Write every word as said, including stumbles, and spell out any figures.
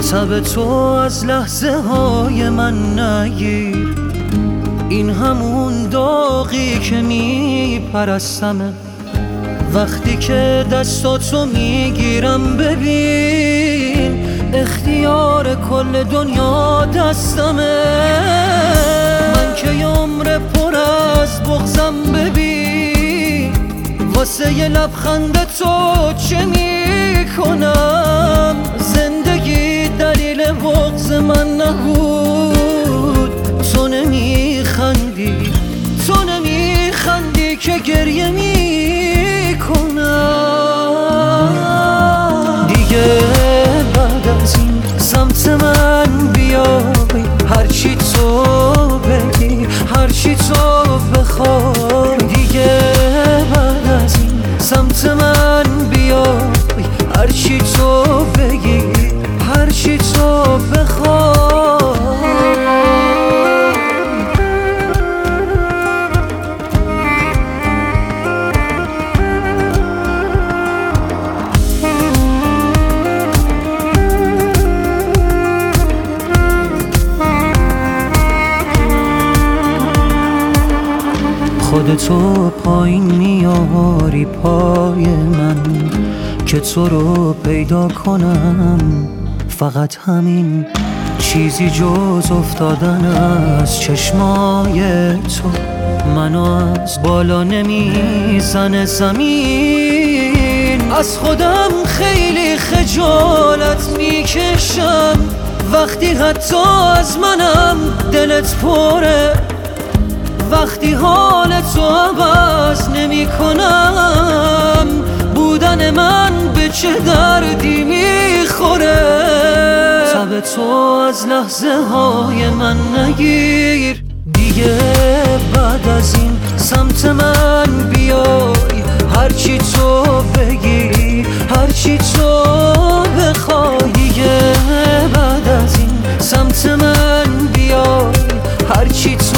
تب تو از لحظه های من نگیر، این همون داغی که میپرستمه. وقتی که دستاتو میگیرم ببین اختیار کل دنیا دستمه. من که عمر پر از بغضم ببین واسه یه لبخند تو چه میکنم. زندگی دلیل بغض من نبود، تو نمیخندی تو نمیخندی که گریه میکنم. دیگه بعد از این سمت من بیای، هرچی تو بگی هرچی تو بخوای. دیگه بعد از این سمت من بیای، هرچی تو بگی هرچی تو بخوای. خودتو پایین میاری پای من که تو رو پیدا کنم. فقط همین چیزی جز افتادن از چشمای تو منو از بالا نمیزنه زمین. از خودم خیلی خجالت میکشم وقتی حتی از منم دلت پره. وقتی حال تو عوض نمی کنم بودن من به چه دردی میخوره. تب تو از لحظه های من نگیر، دیگه بعد از این سمت من بیای، هرچی تو بگی هرچی تو بخوای. دیگه بعد از این سمت من بیای، هرچی تو